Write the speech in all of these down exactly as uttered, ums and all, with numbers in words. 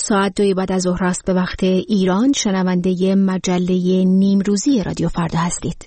ساعت دوی بعد از ظهر است به وقت ایران. شنونده مجله نیمروزی رادیو فردا هستید.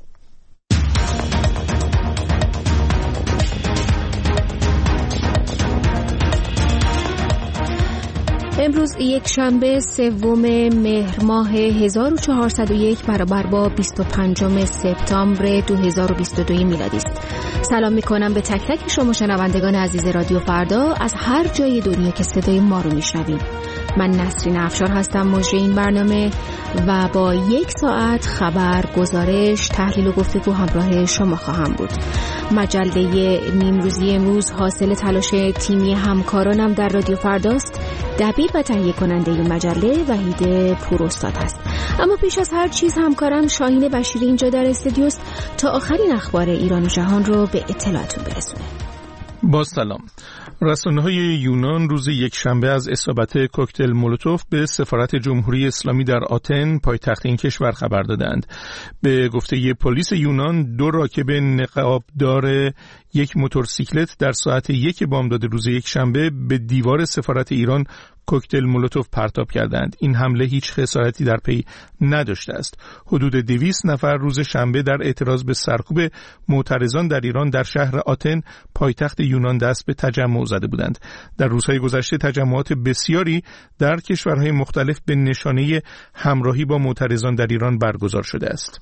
امروز یک شنبه سوم مهر ماه هزار و چهارصد و یک برابر با بیست و پنجم سپتامبر دو هزار و بیست و دو میلادی است. سلام میکنم به تک تک شما شنوندگان عزیز رادیو فردا از هر جای دنیا که صدای ما رو میشنوید. من نسرین افشار هستم، مجری این برنامه و با یک ساعت خبر، گزارش، تحلیل و گفتگو همراه شما خواهم بود. مجله نیمروزی امروز حاصل تلاش تیمی همکارانم در رادیو فرداست. دبیر و تهیه کننده مجله وحید پوراستاد هست. اما پیش از هر چیز همکارم شاهین بشیری اینجا در استودیوست تا آخرین اخبار ایران و جهان رو به اطلاعتون برسونه. با سلام. رسانه‌های یونان روز یک شنبه از اصابت کوکتل مولوتوف به سفارت جمهوری اسلامی در آتن پایتخت این کشور خبر دادند. به گفته پلیس یونان دو راکب نقابدار یک موتورسیکلت در ساعت یک بامداد روز یک شنبه به دیوار سفارت ایران کوکتل مولوتوف پرتاب کردند. این حمله هیچ خسارتی در پی نداشته است. حدود دویست نفر روز شنبه در اعتراض به سرکوب معترضان در ایران در شهر آتن پایتخت یونان دست به تجمع زده بودند. در روزهای گذشته تجمعات بسیاری در کشورهای مختلف به نشانه همراهی با معترضان در ایران برگزار شده است.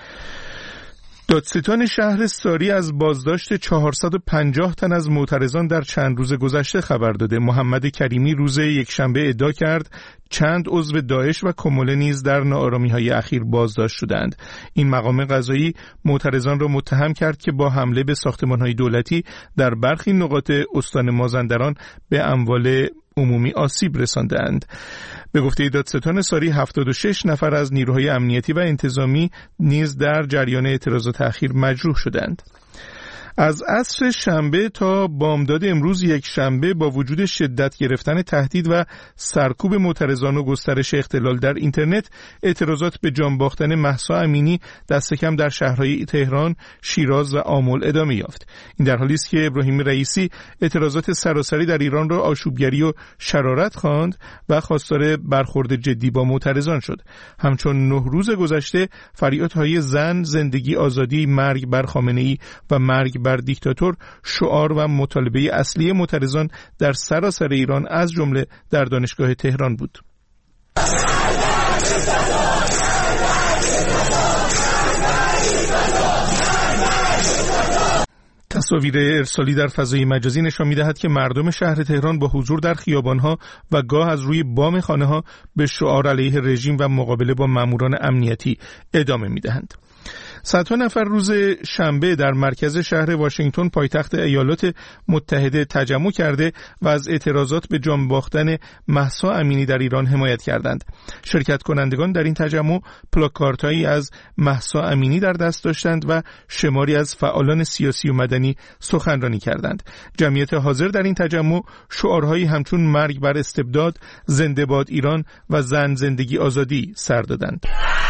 دادستان شهر ساری از بازداشت چهارصد و پنجاه تن از معترضان در چند روز گذشته خبر داده. محمد کریمی روز یکشنبه ادعا کرد چند عضو داعش و کموله نیز در ناآرامی‌های اخیر بازداشت شدند. این مقام قضایی معترضان را متهم کرد که با حمله به ساختمان‌های دولتی در برخی نقاط استان مازندران به اموال عمومی آسیب رساندند. به گفته دادستان ساری هفتاد و شش نفر از نیروهای امنیتی و انتظامی نیز در جریان اعتراضات اخیر مجروح شدند. از عصر شنبه تا بامداد امروز یک شنبه با وجود شدت گرفتن تهدید و سرکوب معترضان و گسترش اختلال در اینترنت، اعتراضات به جان باختن مهسا امینی دست کم در شهرهای تهران، شیراز و آمل ادامه یافت. این در حالی است که ابراهیم رئیسی اعتراضات سراسری در ایران را آشوبگری و شرارت خواند و خواستار برخورد جدی با معترضان شد. همچون نه روز گذشته فریادهای زن، زندگی، آزادی، مرگ بر خامنه‌ای و مرگ بر دیکتاتور شعار و مطالبه اصلی معترضان در سراسر ایران از جمله در دانشگاه تهران بود. تصاویر ارسالی در فضای مجازی نشان می‌دهد که مردم شهر تهران با حضور در خیابان‌ها و گاه از روی بام خانه‌ها به شعار علیه رژیم و مقابله با ماموران امنیتی ادامه می‌دهند. صدها نفر روز شنبه در مرکز شهر واشنگتن پایتخت ایالات متحده تجمع کرده و از اعتراضات به جان باختن مهسا امینی در ایران حمایت کردند. شرکت کنندگان در این تجمع پلاکاردهایی از مهسا امینی در دست داشتند و شماری از فعالان سیاسی و مدنی سخنرانی کردند. جمعیت حاضر در این تجمع شعارهایی همچون مرگ بر استبداد، زنده باد ایران و زن، زندگی، آزادی سر دادند.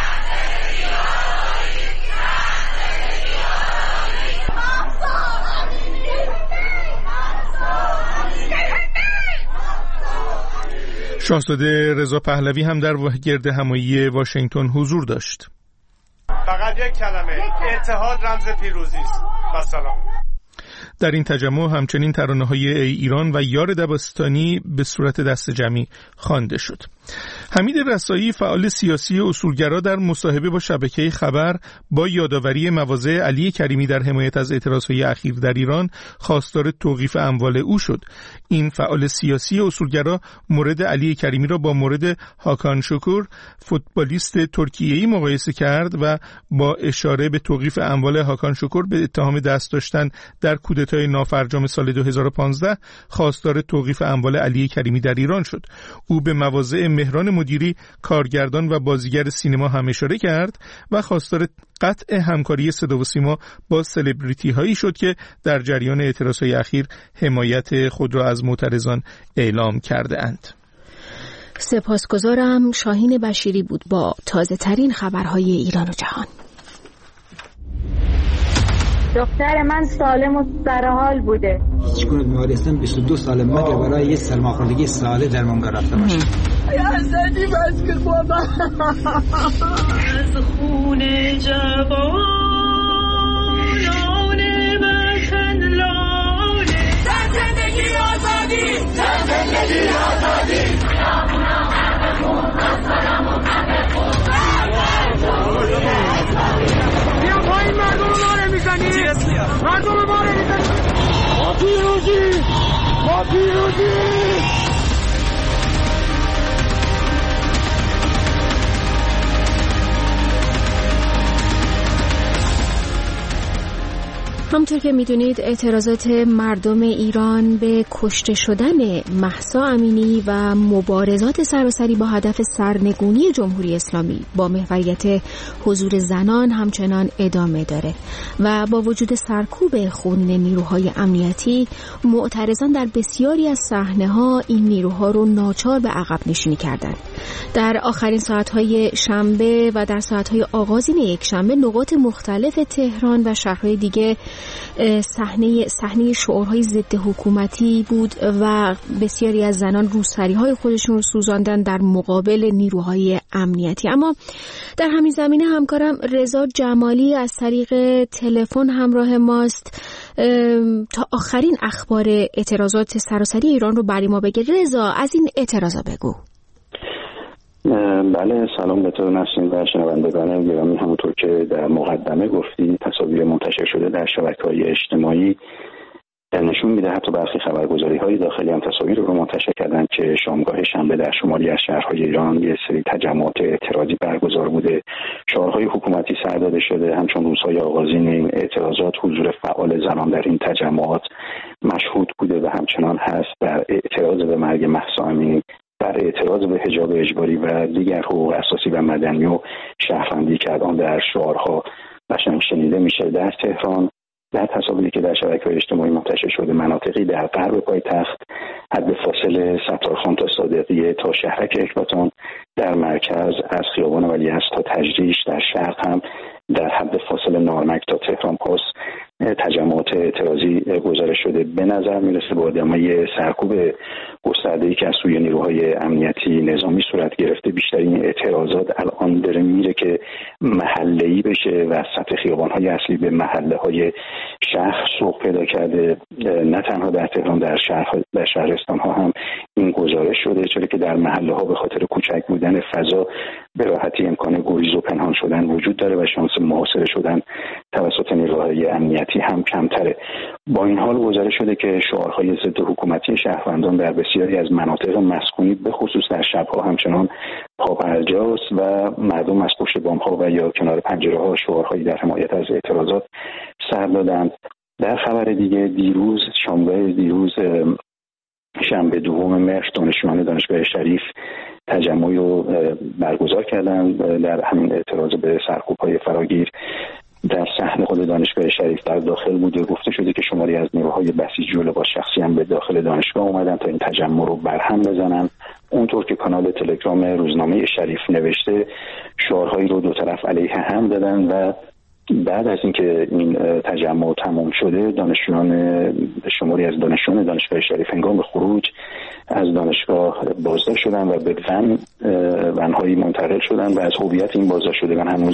شاهزاده رضا پهلوی هم در گرد همایی واشنگتن حضور داشت. فقط یک کلمه، اتحاد رمز پیروزی است. و سلام. در این تجمع همچنین ترانه‌های ای ایران و یار دبستانی به صورت دست جمعی خوانده شد. حمید رسایی فعال سیاسی و اصولگرا در مصاحبه با شبکه خبر با یادآوری مواضع علی کریمی در حمایت از اعتراضهای اخیر در ایران خواستار توقیف اموال او شد. این فعال سیاسی و اصولگرا مورد علی کریمی را با مورد هاکان شکور فوتبالیست ترکیه‌ای مقایسه کرد و با اشاره به توقیف اموال هاکان شکور به اتهام دست داشتن در کودتای نافرجام سال دو هزار و پانزده خواستار توقیف اموال علی کریمی در ایران شد. او به مواضع مهران مدیری، کارگردان و بازیگر سینما هم اشاره کرد و خواستار قطع همکاری صدا و سیما با سلبریتی هایی شد که در جریان اعتراضهای اخیر حمایت خود را از معترضان اعلام کرده اند. سپاسگزارم. شاهین بشیری بود با تازه ترین خبرهای ایران و جهان. دختر من سالم و سرحال بوده. هیچ گونه بیماری هستن بیست و دو سال مگه برای یه سرماخوردگی ساده درمان رفته باشه. یا حسدی بس که بابا از خون جوانان وطن لاله در زندگی آزادی در زندگی آزادی خیابونم قربون دستانم و قربون بیا پایین مردم رو ماره میزنی مردم رو ماره میزنی ما پیروزی ما پیروزی. همونطور که میدونید اعتراضات مردم ایران به کشته شدن مهسا امینی و مبارزات سراسری با هدف سرنگونی جمهوری اسلامی با محوریت حضور زنان همچنان ادامه داره و با وجود سرکوب خون نیروهای امنیتی، معترضان در بسیاری از صحنه‌ها این نیروها رو ناچار به عقب نشینی کردند. در آخرین ساعت‌های شنبه و در ساعت‌های آغازین یک شنبه نقاط مختلف تهران و شهرهای دیگه صحنه صحنه شعارهای ضد حکومتی بود و بسیاری از زنان روسری‌های خودشون رو سوزاندن در مقابل نیروهای امنیتی. اما در همین زمینه همکارم رضا جمالی از طریق تلفن همراه ماست تا آخرین اخبار اعتراضات سراسری ایران رو برای ما بگه. رضا، از این اعتراضا بگو. بله، سلام به تو نسرین و شنوندگان گرامی. همونطور که در مقدمه گفتی تصاویر منتشر شده در شبکه‌های اجتماعی نشون میده، حتی برخی خبرگزاری‌های داخلی هم تصاویر رو منتشر کردن که شامگاه شنبه در شمالی از شهرهای ایران یه سری تجمعات اعتراضی برگزار بوده، شعارهای حکومتی سر داده شده. همچون روزهای آغازین این اعتراضات حضور فعال زنان در این تجمعات مشهود بوده و همچنان هست. در اعتراض به مرگ مهسا امینی، در اعتراض به حجاب اجباری و دیگر حقوق اساسی و مدنی و شهروندی که الان در شعارها قشنگ شنیده میشه. در تهران در تصاویری که در شبکه‌های اجتماعی منتشر شده، مناطقی در غرب پایتخت حد فاصل ستارخان تا صادقیه تا شهرک اکباتان، در مرکز از خیابان ولیعصر تا تجریش، در شرق هم در حد فاصل نارمک تا تهران پاس تجمعات اعتراضی گزارش شده. به نظر میرسه با ادامه سرکوب گسترده‌ای که از سوی نیروهای امنیتی نظامی صورت گرفته، بیشترین اعتراضات الان داره میره که محله‌ای بشه و سطح خیابان‌های اصلی به محله‌های شهر سوق پیدا کرده. نه تنها در تهران، در شهر در شهرستان‌ها هم این گزارش شده، چون که در محله‌ها به خاطر کوچک بودن فضا به راحتی امکان گریز و پنهان شدن وجود داره و شانس محاصره شدن توسط نیروهای امنیتی هم کمتره. با این حال گزارش شده که شعارهای ضد حکومتی شهروندان در بسیاری از مناطق مسکونی به خصوص در شب‌ها همچنان پابرجاست و مردم از پشت بام‌ها و یا کنار پنجره‌ها شعارهایی در حمایت از اعتراضات سر دادند. در خبر دیگه، دیروز شنبه دیروز شنبه دوم مهر دانشجویان دانشگاه شریف تجمعی رو برگزار کردن در همین اعتراض به سرکوب‌های فراگیر. در صحن خود دانشگاه شریف در داخل بوده، گفته شده که شماری از نیروهای بسیجی و لباس شخصی هم به داخل دانشگاه اومدن تا این تجمع رو برهم بزنن. اونطور که کانال تلگرام روزنامه شریف نوشته، شعارهایی رو دو طرف علیه هم دادن و بعد از اینکه این تجمع تمام شده، دانشجویان شماری از دانشجویان دانشگاه شریف هنگام به خروج از دانشگاه بازداشت شدن و به ون ونهایی منتقل شدن و از هویت این بازداشت شدگان هنوز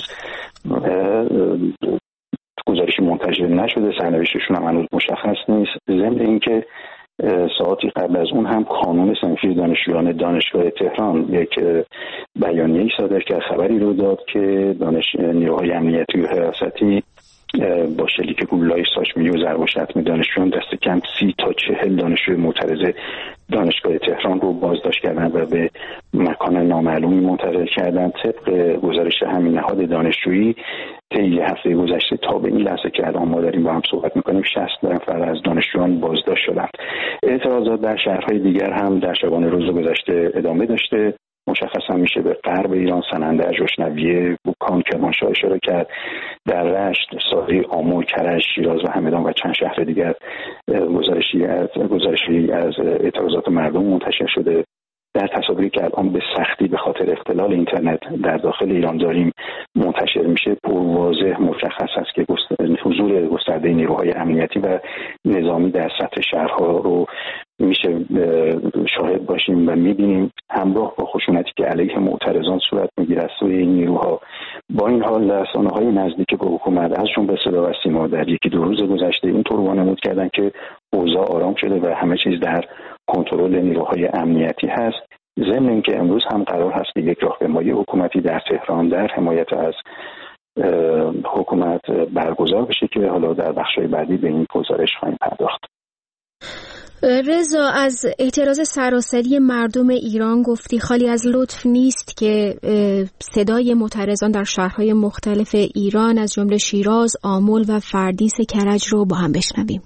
گزارشی منتشر نشده، سرنوشتشون هم هنوز مشخص نیست. ضمن اینکه ساعتی قبل از اون هم کانون صنفی دانشجویان دانشگاه تهران یک بیانیه‌ای صادر کرد، خبری رو داد که دانش نیروهای امنیتی و حراستی با شلیک گلوله‌های ساچمه‌ای و ضرب و شتم دانشجویان دست کم سی تا چهل دانشجوی معترض دانشگاه تهران رو بازداشت کردن و به مکان نامعلومی منتقل کردن. طبق گزارش همین نهاد دانشجویی طی هفته گذشته تا به این لحظه که الان ما داریم با هم صحبت می‌کنیم شصت نفر از دانشجویان بازداشت شدند. اعتراضات در شهرهای دیگر هم در شبانه روز گذشته ادامه داشته. مشخص هم میشه به غرب ایران سننده، جوشنویه، بوکان، کرمانشاه اشاره کرد. در رشت، ساری، آمل، کرج، شیراز و همدان و چند شهر دیگر گزارشی از گزارشی از اعتراضات مردم منتشر شده. در تصاویری که الان به سختی به خاطر اختلال اینترنت در داخل ایران داریم منتشر میشه پرواضح مشخص است که حضور گسترده نیروهای امنیتی و نظامی در سطح شهرها رو میشه شاهد باشیم و میبینیم، همراه با خشونتی که علیه معترضان صورت میگیره از سوی این نیروها. با این حال رسانه‌های نزدیک به حکومت از جمله صدا و سیما در یکی دو روز گذشته اینطور وانمود کردن که اوضاع آرام شده و همه چیز در کنترل نیروهای امنیتی هست، ضمن اینکه امروز هم قرار هست که یک راهپیمایی حکومتی در تهران در حمایت از حکومت برگزار بشه که حالا در بخش‌های بعدی به این گزارش خواهیم پرداخت. رضا، از اعتراض سراسری مردم ایران گفتی خالی از لطف نیست که صدای معترضان در شهرهای مختلف ایران از جمله شیراز، آمل و فردیس کرج رو با هم بشنویم.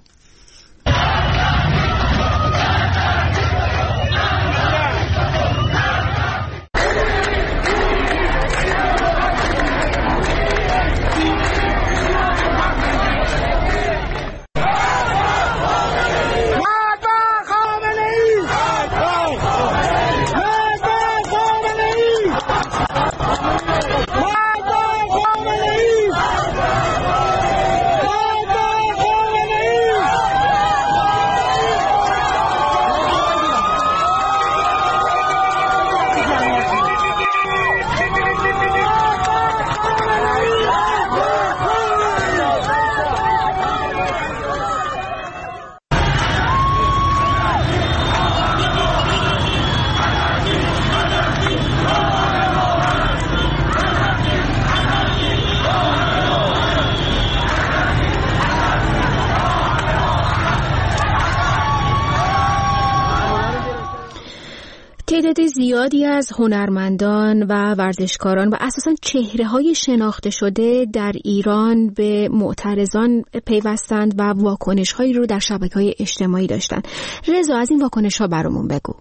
تعداد زیادی از هنرمندان و ورزشکاران و اساساً چهره‌های شناخته شده در ایران به معترضان پیوستند و واکنش‌هایی رو در شبکه‌های اجتماعی داشتند. رضا، از این واکنش‌ها برامون بگو.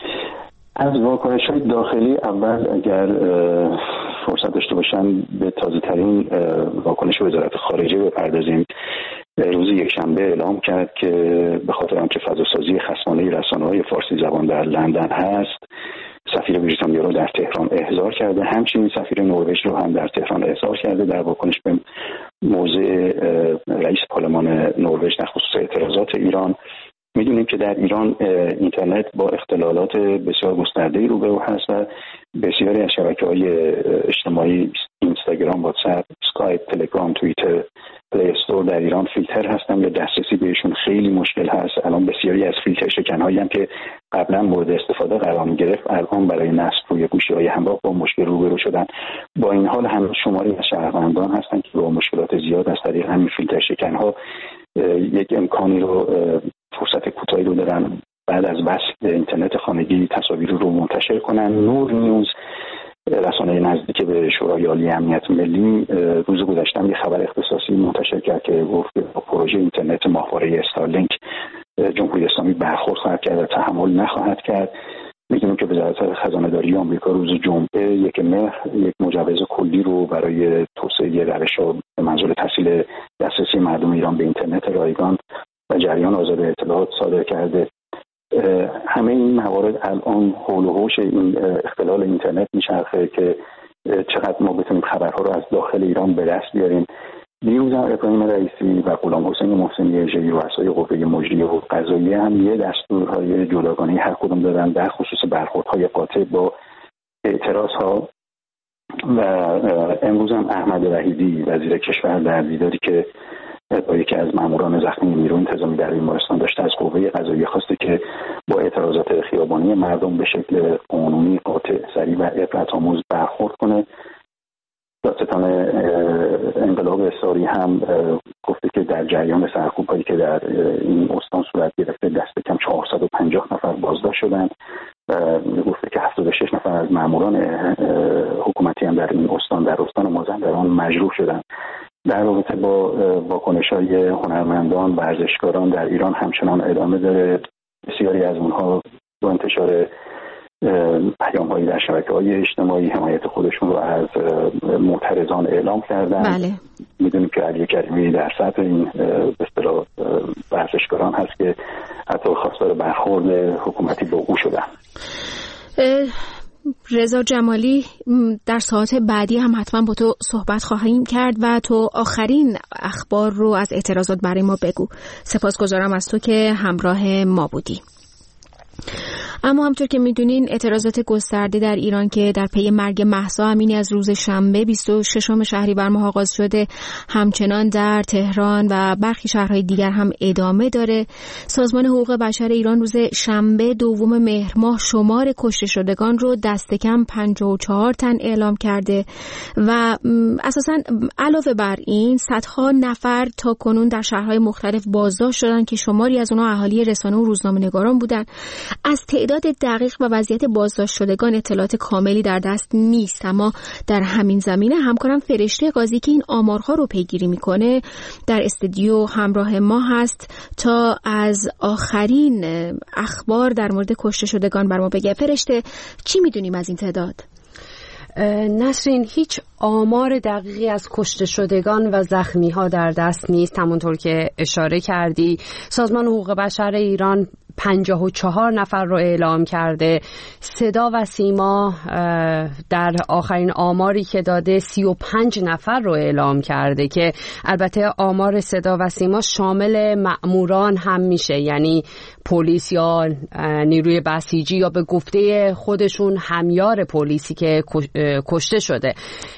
از واکنش‌های داخلی اول اگر فرصت داشته باشم به تازه‌ترین واکنش وزارت خارجه بپردازیم. روز یکشنبه اعلام کرد که به خاطر آنکه فضاسازی خصمانه رسانه‌های فارسی زبان در لندن هست، سفیر بریتانیا رو در تهران احضار کرده، همچنین سفیر نروژ رو هم در تهران احضار کرده در واکنش به موضع رئیس پارلمان نروژ در خصوص اعتراضات ایران. میدونیم که در ایران اینترنت با اختلالات بسیار گسترده‌ای روبرو هست و بسیاری از شبکه‌های اجتماعی اینستاگرام، واتساپ، اسکایپ، تلگرام، توییتر، پلی استور در ایران فیلتر هستن یا دسترسی بهشون خیلی مشکل هست. الان بسیاری از فیلتر شکن‌هایی هم که قبلا مورد استفاده قرار می‌گرفت الان برای نصب روی گوشی‌های همراه با مشکل روبرو شدن. با این حال هم شماری از شهروندان هستن که با مشکلات زیاد از طریق همین فیلتر شکن‌ها یک امکانی رو فرصت کوتاهی رو دارن بعد از وصل اینترنت خانگی تصاویر رو منتشر کنن. نور نیوز، رسانه نزدیک به شورای عالی امنیت ملی، روز گذشته یه خبر اختصاصی منتشر کرد که گفت که پروژه اینترنت ماهواره استارلینک جمهوری اسلامی برخورد خواهد کرد و تحمل نخواهد کرد. می‌دونیم که وزارت خزانه‌داری آمریکا روز جمعه یک مهر یک مجوز کلی رو برای توسعه روش‌ها به منظور تسهیل دسترسی مردم ایران به اینترنت رایگان و جریان آزاد اطلاعات صادر کرده. همه این موارد الان حول و حوش این اختلال اینترنت میچرخه که چقدر ما بتونیم خبرها رو از داخل ایران به دست بیاریم. دیروز هم ابراهیم رئیسی و غلام حسین محسنی اژه‌ای رؤسای قوه مجریه و قضاییه هم یه دستورهای جداگانه هر کدوم دادن در خصوص برخوردهای قاطع با اعتراضها. و امروز هم احمد وحیدی وزیر کشور در دیداری که با یکی از ماموران زخمی نیروی انتظامی در بیمارستان داشته از قوه قضاییه خواسته که با اعتراضات خیابانی مردم به شکل قانونی، قاطع، سریع و عبرت‌آموز برخورد کنه. دادستان انقلاب اسرائیلی هم گفته که در جریان سرکوب‌هایی که در این استان صورت گرفته دست کم چهارصد و پنجاه نفر بازداشت شدند و گفته که هفتاد و شش نفر از ماموران حکومتی هم در این استان در استان مازندران مجروح شدند. در رابطه با واکنش‌های هنرمندان و ورزشکاران در ایران همچنان ادامه داره. بسیاری از اونها با انتشار پیام‌هایی در شبکه‌های اجتماعی حمایت خودشون رو از معترضان اعلام کردن. بله. می‌دونیم که علی کریمی در سطح این به اصطلاح ورزشکاران هست که حتی خواستار برخورد حکومتی با او شدن. رضا جمالی، در ساعات بعدی هم حتما با تو صحبت خواهیم کرد و تو آخرین اخبار رو از اعتراضات برای ما بگو. سپاسگزارم از تو که همراه ما بودی. اما همطور که میدونین اعتراضات گسترده در ایران که در پی مرگ مهسا امینی از روز شنبه بیست و ششم شهریور ماه آغاز شده همچنان در تهران و برخی شهرهای دیگر هم ادامه داره. سازمان حقوق بشر ایران روز شنبه دوم مهر ماه شمار کشته شدگان رو دست کم پنجاه و چهار تن اعلام کرده و اساساً علاوه بر این صدها نفر تا کنون در شهرهای مختلف بازداشت شدن که شماری از اونها اهالی رسانه و روزنامه‌نگاران بودن. از تعداد دقیق و وضعیت بازداشت شدگان اطلاعات کاملی در دست نیست، اما در همین زمینه همکارم فرشته قاضی که این آمارها رو پیگیری میکنه در استودیو همراه ما هست تا از آخرین اخبار در مورد کشته شدگان بر ما بگه. فرشته، چی میدونیم از این تعداد؟ نسرین، هیچ آمار دقیقی از کشته شدگان و زخمی ها در دست نیست. همونطور که اشاره کردی سازمان حقوق بشر ایران پنجاه و چهار نفر رو اعلام کرده. صدا و سیما در آخرین آماری که داده سی و پنج نفر رو اعلام کرده که البته آمار صدا و سیما شامل مأموران هم میشه، یعنی پلیس یا نیروی بسیجی یا به گفته خودشون همیار پلیسی که کشته شده.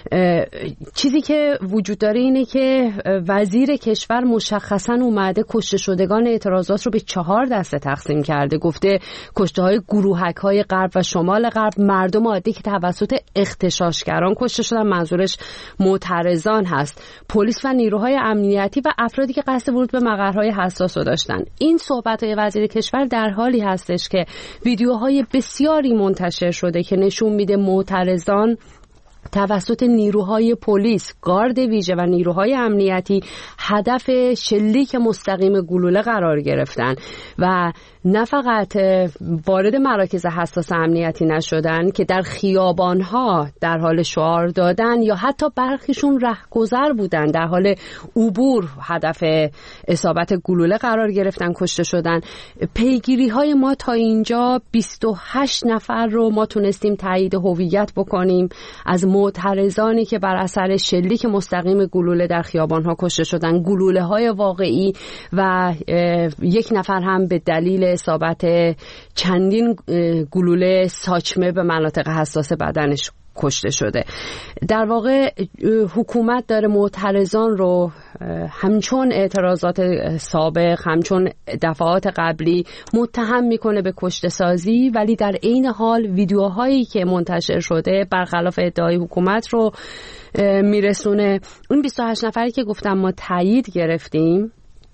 چیزی که وجود داره اینه که وزیر کشور مشخصاً اومده کشته شدگان اعتراضات رو به چهار دسته تقسیم کرده. گفته کشته های گروهک های غرب و شمال غرب مردم عادی که توسط اغتشاشگران کشته شدن، منظورش معترضان هست، پلیس و نیروهای امنیتی و افرادی که قصد ورود به مقرهای حساس رو داشتن. این صحبت های وزیر کشور در حالی هستش که ویدیوهای بسیاری منتشر شده که نشون میده معترضان توسط نیروهای پلیس، گارد ویژه و نیروهای امنیتی هدف شلیک مستقیم گلوله قرار گرفتن و نه فقط وارد مراکز حساس امنیتی نشدن که در خیابانها در حال شعار دادن یا حتی برخیشون رهگذر بودن در حال عبور هدف اصابت گلوله قرار گرفتن، کشته شدن. پیگیری های ما تا اینجا بیست و هشت نفر رو ما تونستیم تایید هویت بکنیم از معترضانی که بر اثر شلیک مستقیم گلوله در خیابانها کشته شدن، گلوله های واقعی، و یک نفر هم به دلیل اصابت چندین گلوله ساچمه به مناطق حساس بدنش کشته شده. در واقع حکومت داره معترضان رو همچون اعتراضات سابق، همچون دفعات قبلی متهم میکنه به کشته سازی، ولی در عین حال ویدیوهایی که منتشر شده برخلاف ادعای حکومت رو میرسونه. اون بیست و هشت نفری که گفتم ما تایید گرفتیم،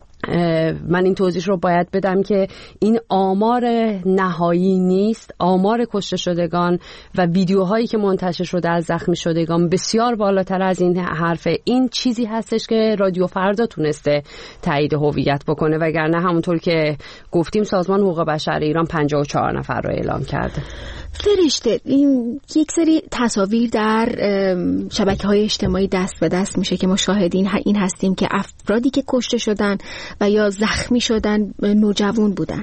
من این توضیح رو باید بدم که این آمار نهایی نیست. آمار کشته شدگان و ویدیوهایی که منتشر شده از زخمی شدگان بسیار بالاتر از این حرفه. این چیزی هستش که رادیو فردا تونسته تایید هویت بکنه، وگرنه همونطور که گفتیم سازمان حقوق بشر ایران پنجاه و چهار نفر رو اعلام کرده. فرشته، این یک سری تصاویر در شبکه‌های اجتماعی دست به دست میشه که ما شاهدین این هستیم که افرادی که کشته شدن و یا زخمی شدن نوجوان بودن.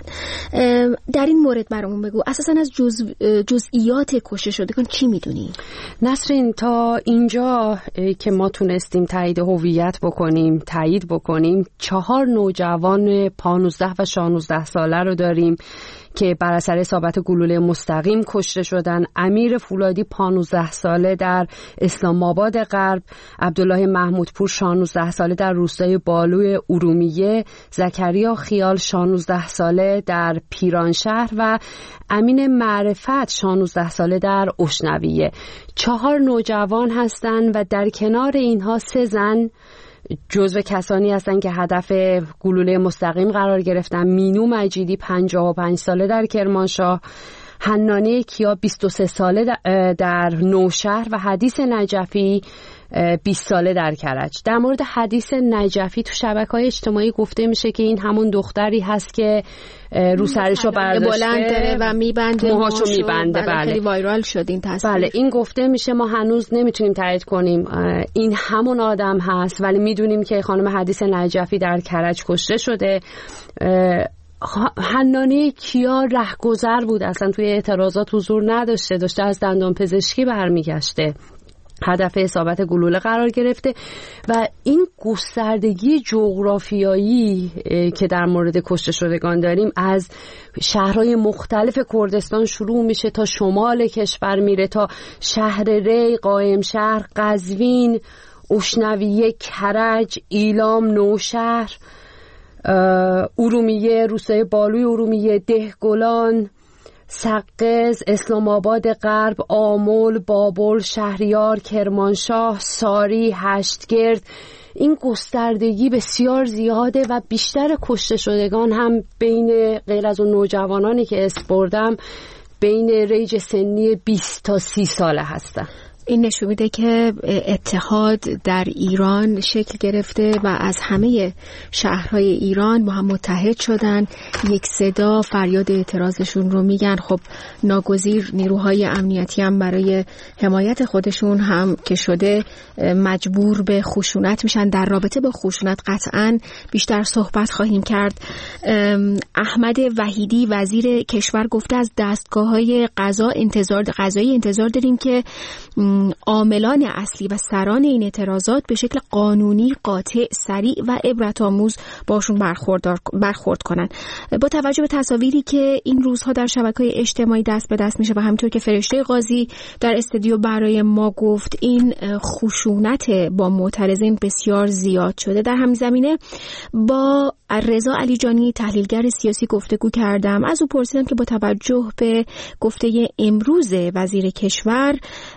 در این مورد برامون بگو اساساً از جز... جزئیات کشته شدگان چی میدونی؟ نسرین، تا اینجا که ما تونستیم تایید هویت بکنیم، تایید بکنیم، چهار نوجوان پانزده و شانزده ساله رو داریم که بر اثر اصابت گلوله مستقیم کشته شدن. امیر فولادی پانزده ساله در اسلام آباد غرب، عبدالله محمودپور شانزده ساله در روستای بالوی ارومیه، زکریا خیال شانزده ساله در پیرانشهر و امین معرفت شانزده ساله در اشنویه. چهار نوجوان هستند و در کنار اینها سه زن جزو کسانی هستن که هدف گلوله مستقیم قرار گرفتن. مینو مجیدی پنجاه و پنج ساله در کرمانشاه، حنانه کیا بیست و سه ساله در نوشهر و حدیث نجفی بیست ساله در کرج. در مورد حدیث نجفی تو شبکه‌های اجتماعی گفته میشه که این همون دختری هست که رو سرشو برداشته بلند داره و میبنده، موهاشو میبنده. بله، خیلی وایرال شد این تصویر. بله، این گفته میشه. ما هنوز نمیتونیم تایید کنیم این همون آدم هست، ولی میدونیم که خانم حدیث نجفی در کرج کشته شده. حنانه کیا رهگذر بود، اصلا توی اعتراضات حضور نداشته، داشته از دندان پزشکی برمیگشته، هدف اصابت گلوله قرار گرفته. و این گستردگی جغرافیایی که در مورد کشته شدگان داریم از شهرهای مختلف کردستان شروع میشه تا شمال کشور میره، تا شهر ری، قائم شهر، قزوین، اشنویه، کرج، ایلام، نوشهر، ارومیه، روستای بالوی ارومیه، دهگلان، سقز، اسلام آباد غرب، آمل، بابل، شهریار، کرمانشاه، ساری، هشتگرد. این گستردگی بسیار زیاده و بیشتر کشته شدگان هم بین غیر از اون نوجوانانی که اسم بردم بین ریج سنی بیست تا سی ساله هستن. این نشون میده که اتحاد در ایران شکل گرفته و از همه شهرهای ایران با هم متحد شدن، یک صدا فریاد اعتراضشون رو میگن. خب ناگزیر نیروهای امنیتی هم برای حمایت خودشون هم که شده مجبور به خشونت میشن. در رابطه با خشونت قطعاً بیشتر صحبت خواهیم کرد. احمد وحیدی وزیر کشور گفته از دستگاه‌های قضا انتظار قضایی انتظار داریم که عاملان اصلی و سران این اعتراضات به شکل قانونی، قاطع، سریع و عبرت آموز باشون برخوردار برخورد کنن. با توجه به تصاویری که این روزها در شبکه‌های اجتماعی دست به دست میشه و همینطور که فرشته قاضی در استودیو برای ما گفت، این خشونت با معترضین بسیار زیاد شده. در همین زمینه با رضا علیجانی تحلیلگر سیاسی گفتگو کردم. از او پرسیدم که با توجه به گفته امروز وزیر کشور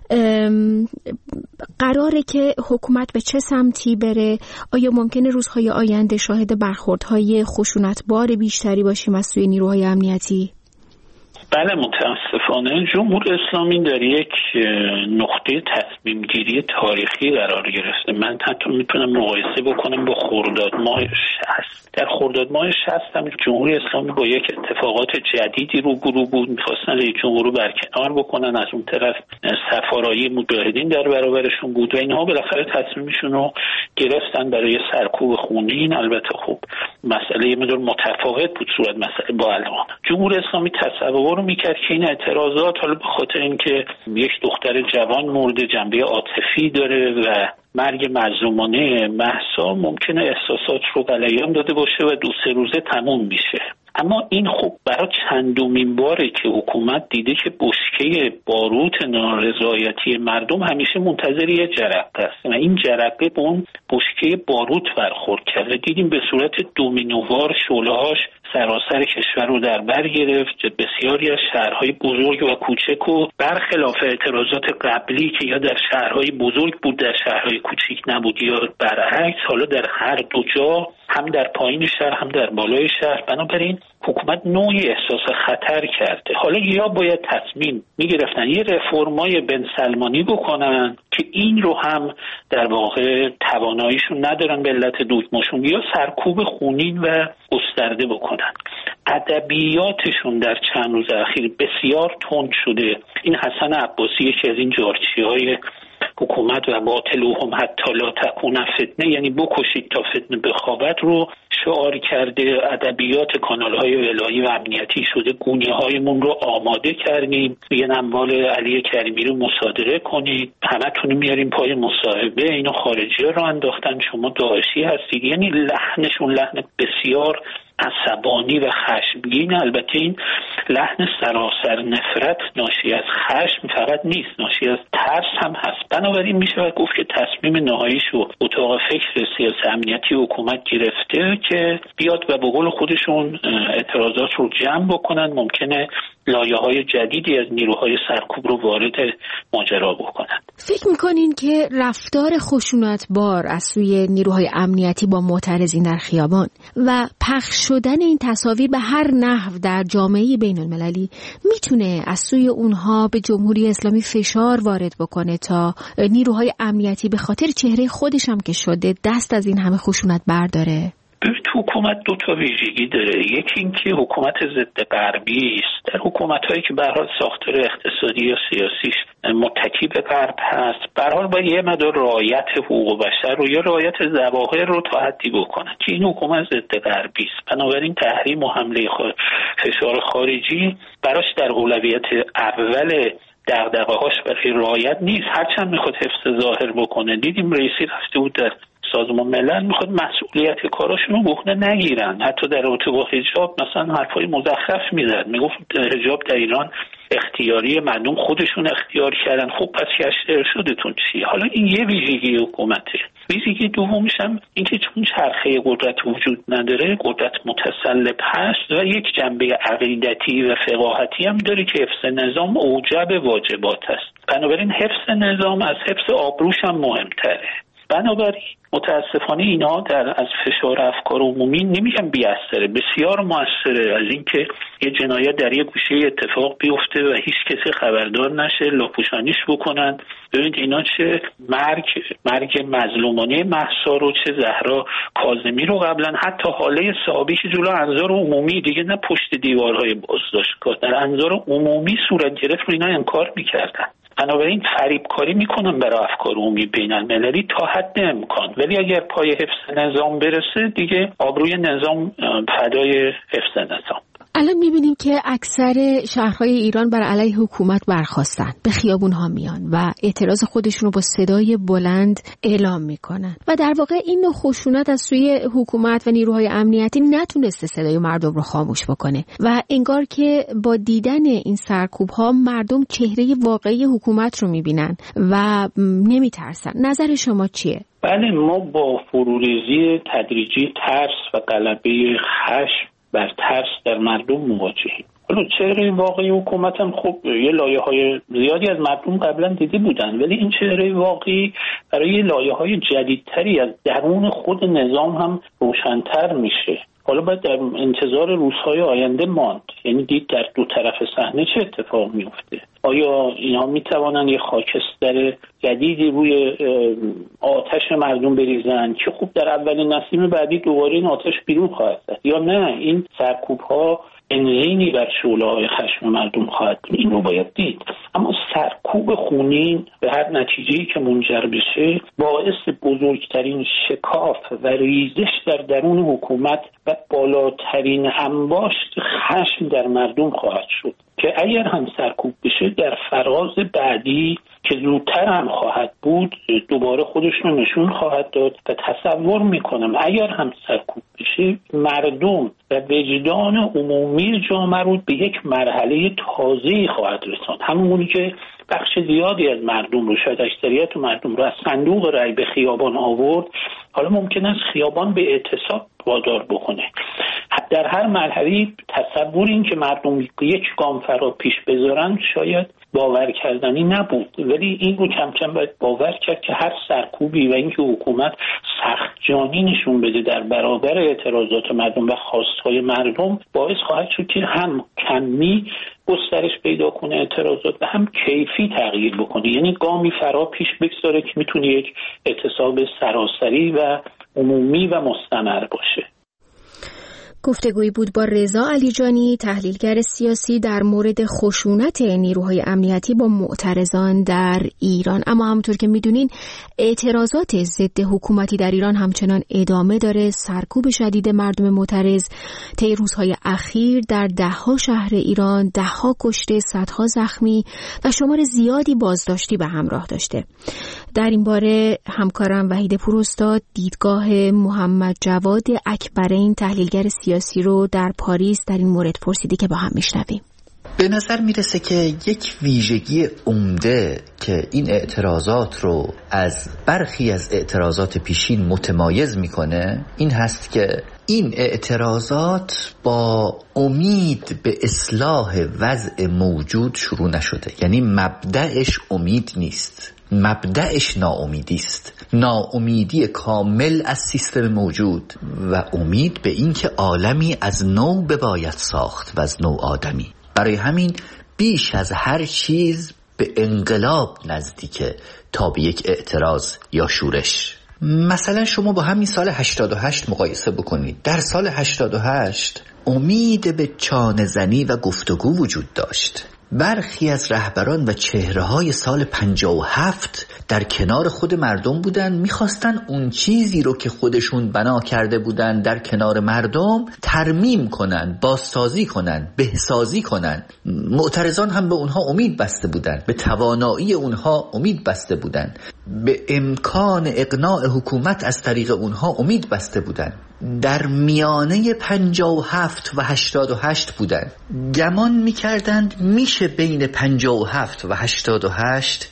قراره که حکومت به چه سمتی بره؟ آیا ممکنه روزهای آینده شاهد برخوردهای خشونتبار بیشتری باشیم از سوی نیروهای امنیتی؟ بله، متاسفانه جمهوری اسلامی در یک نقطه تصمیم گیری تاریخی قرار گرفته. من حتی میتونم مقایسه بکنم با خرداد ماه شصت. در خرداد ماه شصت هم جمهوری اسلامی با یک اتفاقات جدیدی روبرو بود، میخواستن رئیس جمهور رو برکنار بکنن، از اون طرف سفارایی مجاهدین در برابرشون بود و اینها بالاخره تصمیمشون رو گرفتن برای سرکوب خونین. البته خب مسئله یه مقدار متفاوت بود صورت مسئله با الان. جمهوری اسلامی تصور میکرد که این اعتراضات حالا به خاطر اینکه یک دختر جوان مورد جنبه عاطفی داره و مرگ مظلومانه مهسا ممکنه احساسات رو غلیان داده باشه و دو سه روزه تموم میشه. اما این خب برای چندمین باره که حکومت دیده که بشکه باروت نارضایتی مردم همیشه منتظر یه جرقه است و این جرقه به اون بشکه باروت برخورد کرده. دیدیم به صورت دومینووار شعله‌هاش سراسر کشور رو در بر گرفت. بسیاری از شهرهای بزرگ و کوچک و برخلاف اعتراضات قبلی که یا در شهرهای بزرگ بود در شهرهای کوچیک نبود یا برعکس، حالا در هر دو جا هم در پایین شهر هم در بالای شهر. بنابراین حکومت نوعی احساس خطر کرده. حالا یا باید تصمیم میگرفتن یه رفرمای بن سلمانی بکنن که این رو هم در واقع تواناییشون ندارن به علت دگماشون، یا سرکوب خونین و گسترده بکنن. ادبیاتشون در چند روز اخیر بسیار تند شده. این حسن عباسی یکی از این جارچی‌های حکومت و باطلوهم حتی لا تکون فتنه، یعنی بکشید تا فتنه بخوابد رو شعار کرده. ادبیات کانال‌های الهی و امنیتی شده گونه‌هایمون رو آماده کردیم، میگن اموال علی کریمی رو مصادره کنید، همتون میاریم پای مصاحبه، اینو خارجی‌ها رو انداختن، شما داعشی هستید. یعنی لحنشون لحن بسیار عصبانی و خشمگین. البته این لحن سراسر نفرت ناشی از خشم فقط نیست، ناشی از ترس هم هست. بنابراین میشه گفت که تصمیم نهاییشو اتاق فکر سیاست امنیتی حکومت گرفته که بیاد و به قول خودشون اعتراضات رو جمع بکنن. ممکنه لایه‌های جدیدی از نیروهای سرکوب رو وارد ماجرا بکنن. فکر میکنین که رفتار خشونتبار از سوی نیروهای امنیتی با معترضین در خیابان و پخش شدن این تصاویر به هر نحو در جامعه بین المللی میتونه از سوی اونها به جمهوری اسلامی فشار وارد بکنه تا نیروهای امنیتی به خاطر چهره خودش هم که شده دست از این همه خشونت برداره؟ تو حکومت دو تا ویژگی داره. یکی این که حکومت ضد غربی است. در حکومت‌هایی که به هر حال ساختار اقتصادی یا سیاسیش متکی به غرب هست، به هر حال باید یه مقدار رعایت حقوق بشر رو یا رعایت ظواهر رو تا حدی بکنن که این حکومت ضد غربی است. بنابراین تحریم و حمله فشار خارجی براش در اولویت اول دغدغه‌هاش برای رعایت نیست، هرچند میخواد حفظ ظاهر بکنه. دیدیم رئیسی رفته بود در سازمان ملل میخواد مسئولیت کاراشون رو به عهده نگیرن، حتی در رابطه با حجاب مثلا حرفای مزخرف میزد، میگفت حجاب در ایران اختیاری، مردم خودشون اختیار کردن. خب پس کشت ارشادتون چی؟ حالا این یه ویژگی حکومته. ویژگی دومش هم اینکه چون چرخه قدرت وجود نداره، قدرت متسلب هست و یک جنبه عقیدتی و فقاهتی هم داره که حفظ نظام اوجب واجبات است. بنابراین حفظ نظام از حفظ آبروش هم مهمتره. بنابراین متاسفانه اینا در از فشار افکار عمومی نمیگم بی اثره، بسیار موثره. از اینکه یه جنایت در یه گوشه اتفاق بیفته و هیچ کسی خبردار نشه، لاپوشانیش بکنن. ببینید اینا چه مرگ مرگ مظلومانه مهسا رو، چه زهرا کاظمی رو قبلا حتی حاله صحابی که جلو انظار عمومی دیگه نه پشت دیوارهای بازداشتگاه، در انظار عمومی صورت گرفت رو اینا انکار میکردن. بنابراین فریبکاری میکنن برای افکار عمومی بین المللی تا حد امکان، ولی اگر پای حفظ نظام برسه دیگه آبروی نظام فدای حفظ نظام. الان میبینیم که اکثر شهرهای ایران بر علیه حکومت برخاستن، به خیابونها میان و اعتراض خودشون رو با صدای بلند اعلام میکنن و در واقع این نوع خشونت از سوی حکومت و نیروهای امنیتی نتونسته صدای مردم رو خاموش بکنه و انگار که با دیدن این سرکوب‌ها مردم چهره واقعی حکومت رو میبینن و نمیترسن. نظر شما چیه؟ بله، ما با فروریزی تدریجی ترس و غلبه خشم بر ترس در مردم مواجهیم. حالا چهره واقعی حکومت هم خب یه لایه‌های زیادی از مردم قبلا دیده بودن، ولی این چهره واقعی برای لایه‌های جدیدتری از درون خود نظام هم روشن‌تر میشه. حالا باید در انتظار روزهای آینده ماند، یعنی دید در دو طرف صحنه چه اتفاق میفته. آیا اینا میتوانن یه خاکستر جدیدی روی آتش مردم بریزن که خب در اولین نسیم بعدی دوباره این آتش بیرون خواهد زد، یا نه این سرکوب‌ها بنزینی بر شعله‌های خشم مردم خواهد بود؟ این رو باید دید. اما سرکوب خونین به هر نتیجه‌ای که منجر بشه باعث بزرگترین شکاف و ریزش در درون حکومت و بالاترین انباشت خشم در مردم خواهد شد که اگر هم سرکوب بشه در فراز بعدی که زودتر هم خواهد بود دوباره خودش رو نشون خواهد داد و تصور میکنم اگر هم سرکوب بشه مردم و وجدان عمومی جامعه رو به یک مرحله تازه‌ای خواهد رساند. همونی که بخش زیادی از مردم رو، شاید اکثریت مردم رو از صندوق رای به خیابان آورد، حالا ممکن است خیابان به اعتصاب وادار بکنه. در هر مرحله تصور این که مردم یک گام فرا پیش بذارن شاید باور کردنی نبود، ولی این رو کم کم باید باور کرد که هر سرکوبی و اینکه حکومت سخت جانی نشون بده در برابر اعتراضات مردم و خواستهای مردم باعث خواهد شد که هم کمی گسترش پیدا کنه اعتراضات و هم کیفی تغییر بکنه، یعنی گامی فرا پیش بگذاره که میتونه یک اعتصاب سراسری و عمومی و مستمر باشه. گفتگویی بود با رضا علیجانی، تحلیلگر سیاسی در مورد خشونت نیروهای امنیتی با معترضان در ایران. اما همونطور که میدونین اعتراضات ضد حکومتی در ایران همچنان ادامه داره. سرکوب شدید مردم معترض طی روزهای اخیر در ده‌ها شهر ایران ده‌ها کشته، صدها زخمی و شمار زیادی بازداشتی به همراه داشته. در این باره همکارم وحید پوراستاد دیدگاه محمد جواد اکبرین تحلیلگر سیاسی رو در پاریس در این مورد پرسیدی که با هم میشنویم. به نظر میرسه که یک ویژگی عمده که این اعتراضات رو از برخی از اعتراضات پیشین متمایز میکنه این هست که این اعتراضات با امید به اصلاح وضع موجود شروع نشده، یعنی مبدأش امید نیست، مبدأش ناامیدی است، ناامیدی کامل از سیستم موجود و امید به این که عالمی از نو بباید ساخت و از نو آدمی. برای همین بیش از هر چیز به انقلاب نزدیکه تا به یک اعتراض یا شورش. مثلا شما با همین سال هشتاد و هشت مقایسه بکنید. در سال هشتاد و هشت امید به چانه زنی و گفتگو وجود داشت. برخی از رهبران و چهره‌های سال پنجاه و هفت در کنار خود مردم بودن، میخواستن اون چیزی رو که خودشون بنا کرده بودن در کنار مردم ترمیم کنن، بازسازی کنن، بهسازی کنن. معترضان هم به اونها امید بسته بودن، به توانایی اونها امید بسته بودن، به امکان اقناع حکومت از طریق اونها امید بسته بودن. در میانه پنجاه و هفت و هشتاد و هشت بودن. گمان میکردند میشه بین پنجاه و هفت و هشتاد و هشت